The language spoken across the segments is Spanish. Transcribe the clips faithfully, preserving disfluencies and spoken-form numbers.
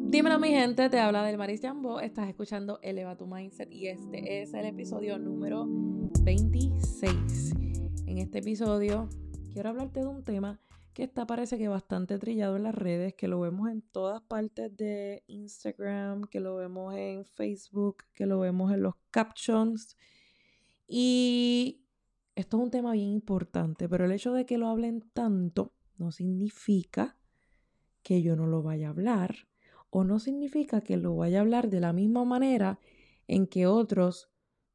Dímelo, mi gente, te habla del Maris Jambo. Estás escuchando Eleva tu Mindset y este es el episodio número veintiséis. En este episodio quiero hablarte de un tema que está parece que bastante trillado en las redes, que lo vemos en todas partes de Instagram, que lo vemos en Facebook, que lo vemos en los captions. Y esto es un tema bien importante, pero el hecho de que lo hablen tanto no significa que yo no lo vaya a hablar, o no significa que lo vaya a hablar de la misma manera en que otros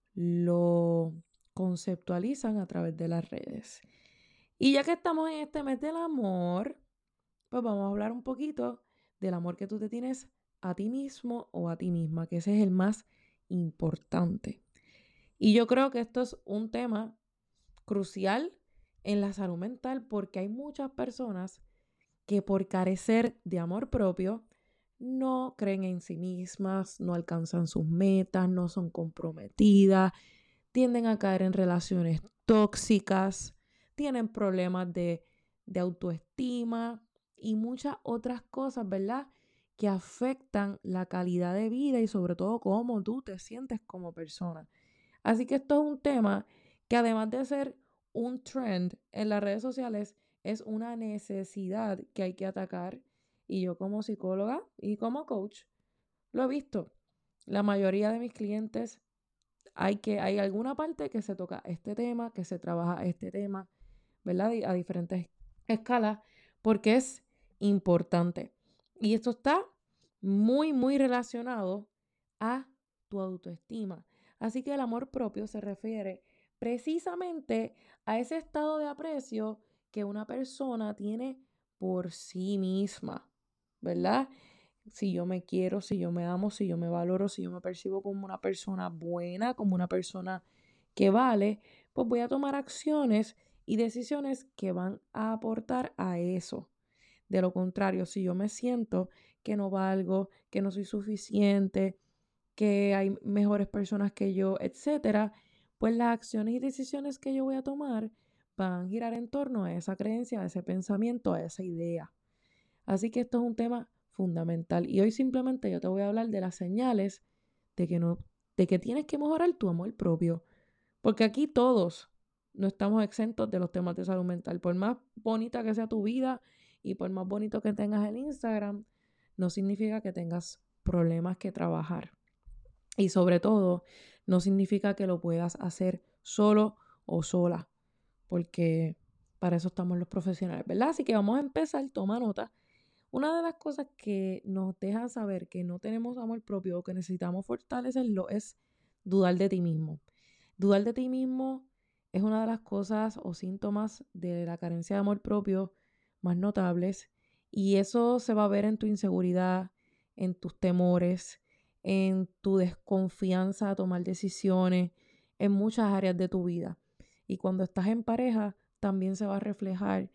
lo conceptualizan a través de las redes. Y ya que estamos en este mes del amor, pues vamos a hablar un poquito del amor que tú te tienes a ti mismo o a ti misma, que ese es el más importante. Y yo creo que esto es un tema crucial en la salud mental porque hay muchas personas que por carecer de amor propio no creen en sí mismas, no alcanzan sus metas, no son comprometidas, tienden a caer en relaciones tóxicas, tienen problemas de, de autoestima y muchas otras cosas, ¿verdad? Que afectan la calidad de vida y sobre todo cómo tú te sientes como persona. Así que esto es un tema que además de ser un trend en las redes sociales, es una necesidad que hay que atacar. Y yo como psicóloga y como coach lo he visto. La mayoría de mis clientes hay que hay alguna parte que se toca este tema, que se trabaja este tema, ¿verdad? A diferentes escalas, porque es importante. Y esto está muy, muy relacionado a tu autoestima. Así que el amor propio se refiere precisamente a ese estado de aprecio que una persona tiene por sí misma, ¿verdad? Si yo me quiero, si yo me amo, si yo me valoro, si yo me percibo como una persona buena, como una persona que vale, pues voy a tomar acciones y decisiones que van a aportar a eso. De lo contrario, si yo me siento que no valgo, que no soy suficiente, que hay mejores personas que yo, etcétera, pues las acciones y decisiones que yo voy a tomar van a girar en torno a esa creencia, a ese pensamiento, a esa idea. Así que esto es un tema fundamental. Y hoy simplemente yo te voy a hablar de las señales de que no, de que tienes que mejorar tu amor propio. Porque aquí todos no estamos exentos de los temas de salud mental. Por más bonita que sea tu vida y por más bonito que tengas el Instagram, no significa que tengas problemas que trabajar. Y sobre todo, no significa que lo puedas hacer solo o sola, porque para eso estamos los profesionales, ¿verdad? Así que vamos a empezar, toma nota. Una de las cosas que nos deja saber que no tenemos amor propio o que necesitamos fortalecerlo es dudar de ti mismo. Dudar de ti mismo es una de las cosas o síntomas de la carencia de amor propio más notables y eso se va a ver en tu inseguridad, en tus temores, en tu desconfianza a tomar decisiones, en muchas áreas de tu vida. Y cuando estás en pareja, también se va a reflejar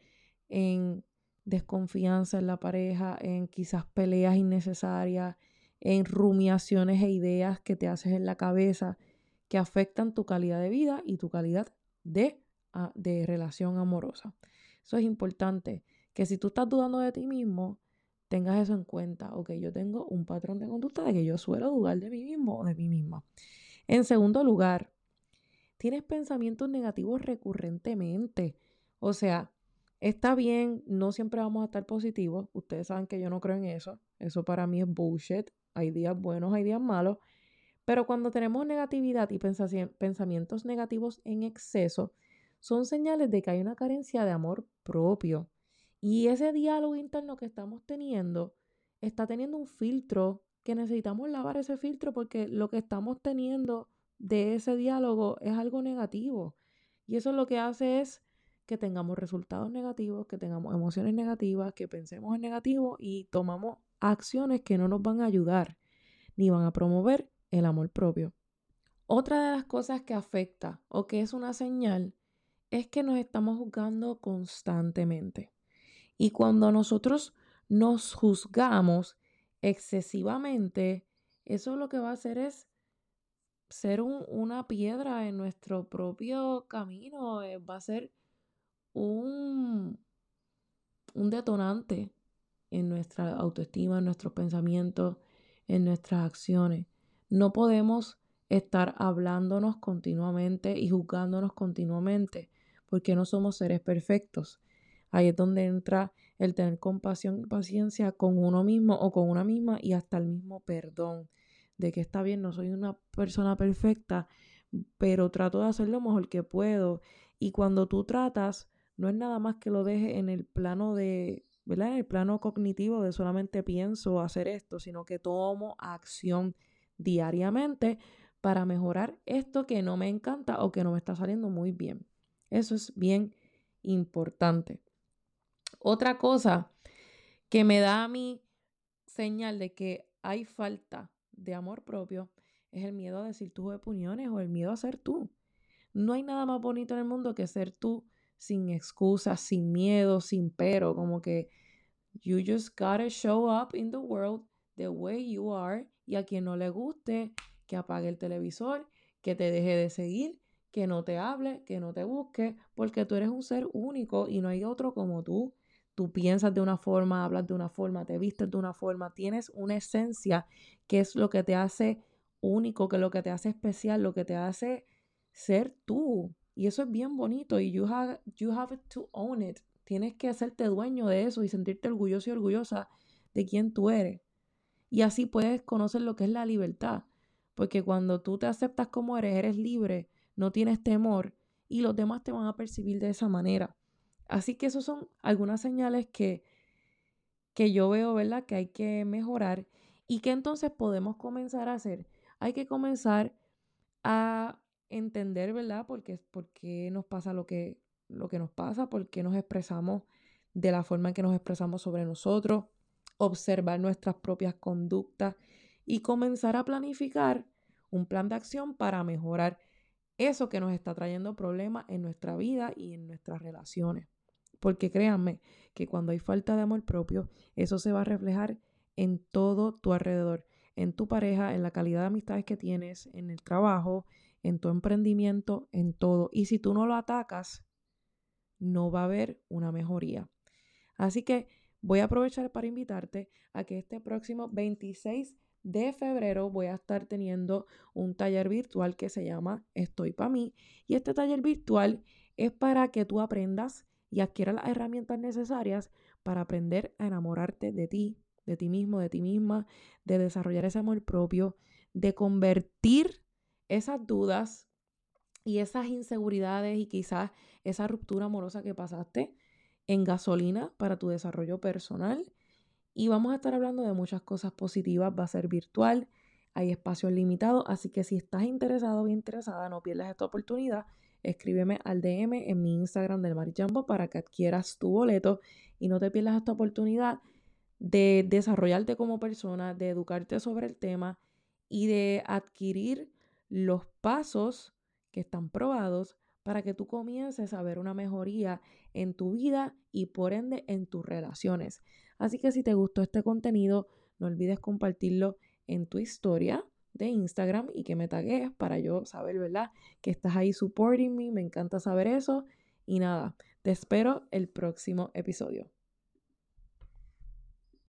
en desconfianza en la pareja, en quizás peleas innecesarias, en rumiaciones e ideas que te haces en la cabeza que afectan tu calidad de vida y tu calidad de, uh, de relación amorosa. Eso es importante, que si tú estás dudando de ti mismo, tengas eso en cuenta. Ok, yo tengo un patrón de conducta de que yo suelo dudar de mí mismo o de mí misma. En segundo lugar, tienes pensamientos negativos recurrentemente. O sea, está bien, no siempre vamos a estar positivos. Ustedes saben que yo no creo en eso. Eso para mí es bullshit. Hay días buenos, hay días malos. Pero cuando tenemos negatividad y pensamientos negativos en exceso, son señales de que hay una carencia de amor propio. Y ese diálogo interno que estamos teniendo está teniendo un filtro que necesitamos lavar ese filtro porque lo que estamos teniendo de ese diálogo es algo negativo. Y eso lo que hace es que tengamos resultados negativos, que tengamos emociones negativas, que pensemos en negativo y tomamos acciones que no nos van a ayudar ni van a promover el amor propio. Otra de las cosas que afecta o que es una señal es que nos estamos juzgando constantemente. Y cuando nosotros nos juzgamos excesivamente, eso lo que va a hacer es ser un, una piedra en nuestro propio camino, eh, va a ser un, un detonante en nuestra autoestima, en nuestros pensamientos, en nuestras acciones. No podemos estar hablándonos continuamente y juzgándonos continuamente porque no somos seres perfectos. Ahí es donde entra el tener compasión y paciencia con uno mismo o con una misma y hasta el mismo perdón de que está bien, no soy una persona perfecta, pero trato de hacer lo mejor que puedo. Y cuando tú tratas, no es nada más que lo dejes en el plano de, ¿verdad? En el plano cognitivo de solamente pienso hacer esto, sino que tomo acción diariamente para mejorar esto que no me encanta o que no me está saliendo muy bien. Eso es bien importante. Otra cosa que me da a mí señal de que hay falta de amor propio es el miedo a decir tus opiniones o el miedo a ser tú. No hay nada más bonito en el mundo que ser tú sin excusas, sin miedo, sin pero, como que you just gotta show up in the world the way you are, y a quien no le guste, que apague el televisor, que te deje de seguir, que no te hable, que no te busque, porque tú eres un ser único y no hay otro como tú. Tú piensas de una forma, hablas de una forma, te vistes de una forma, tienes una esencia que es lo que te hace único, que es lo que te hace especial, lo que te hace ser tú. Y eso es bien bonito y you have, you have to own it. Tienes que hacerte dueño de eso y sentirte orgulloso y orgullosa de quién tú eres. Y así puedes conocer lo que es la libertad. Porque cuando tú te aceptas como eres, eres libre, no tienes temor y los demás te van a percibir de esa manera. Así que esas son algunas señales que, que yo veo, ¿verdad? Que hay que mejorar y que entonces podemos comenzar a hacer. Hay que comenzar a entender, ¿verdad? Porque, por qué nos pasa lo que, lo que nos pasa, por qué nos expresamos de la forma en que nos expresamos sobre nosotros, observar nuestras propias conductas y comenzar a planificar un plan de acción para mejorar eso que nos está trayendo problemas en nuestra vida y en nuestras relaciones. Porque créanme que cuando hay falta de amor propio, eso se va a reflejar en todo tu alrededor, en tu pareja, en la calidad de amistades que tienes, en el trabajo, en tu emprendimiento, en todo. Y si tú no lo atacas, no va a haber una mejoría. Así que voy a aprovechar para invitarte a que este próximo veintiséis de febrero voy a estar teniendo un taller virtual que se llama Estoy Pa' Mí. Y este taller virtual es para que tú aprendas y adquieras las herramientas necesarias para aprender a enamorarte de ti, de ti mismo, de ti misma, de desarrollar ese amor propio, de convertir esas dudas y esas inseguridades y quizás esa ruptura amorosa que pasaste en gasolina para tu desarrollo personal. Y vamos a estar hablando de muchas cosas positivas. Va a ser virtual, hay espacios limitados, así que si estás interesado o interesada, no pierdas esta oportunidad. Escríbeme al D M en mi Instagram del Marijambo para que adquieras tu boleto y no te pierdas esta oportunidad de desarrollarte como persona, de educarte sobre el tema y de adquirir los pasos que están probados para que tú comiences a ver una mejoría en tu vida y por ende en tus relaciones. Así que si te gustó este contenido, no olvides compartirlo en tu historia de Instagram y que me tagues para yo saber, ¿verdad? Que estás ahí supporting me, me encanta saber eso. Y nada, te espero el próximo episodio.